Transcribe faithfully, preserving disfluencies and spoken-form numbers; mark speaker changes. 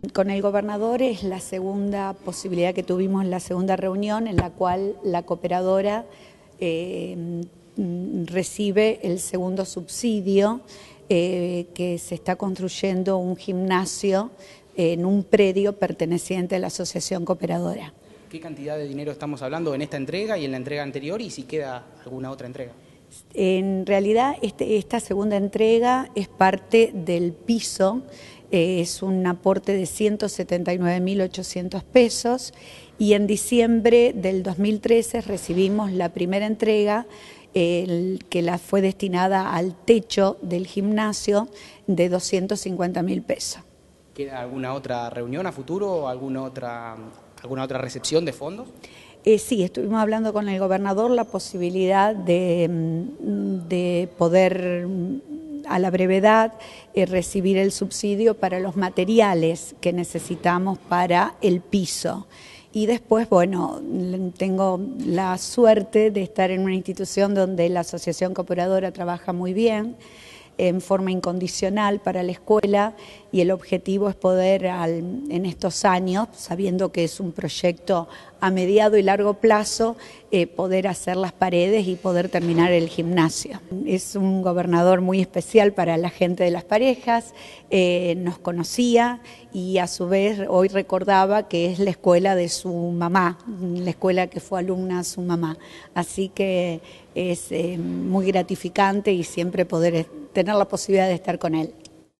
Speaker 1: Con el gobernador es la segunda posibilidad que tuvimos en la segunda reunión, en la cual la cooperadora eh, recibe el segundo subsidio, eh, que se está construyendo un gimnasio en un predio perteneciente a la Asociación Cooperadora.
Speaker 2: ¿Qué cantidad de dinero estamos hablando en esta entrega y en la entrega anterior, y si queda alguna otra entrega?
Speaker 1: En realidad este, esta segunda entrega es parte del piso, eh, es un aporte de ciento setenta y nueve mil ochocientos pesos, y en diciembre del dos mil trece recibimos la primera entrega, eh, que la fue destinada al techo del gimnasio, de doscientos cincuenta mil pesos.
Speaker 2: ¿Queda alguna otra reunión a futuro o alguna otra, alguna otra recepción de fondos?
Speaker 1: Eh, sí, estuvimos hablando con el gobernador la posibilidad de, de poder a la brevedad eh, recibir el subsidio para los materiales que necesitamos para el piso. Y después, bueno, tengo la suerte de estar en una institución donde la Asociación Cooperadora trabaja muy bien, en forma incondicional para la escuela, y el objetivo es poder al, en estos años, sabiendo que es un proyecto a mediado y largo plazo, eh, poder hacer las paredes y poder terminar el gimnasio. Es un gobernador muy especial para la gente de Las Parejas, eh, nos conocía y a su vez hoy recordaba que es la escuela de su mamá, la escuela que fue alumna su mamá, así que es eh, muy gratificante y siempre poder tener la posibilidad de estar con él.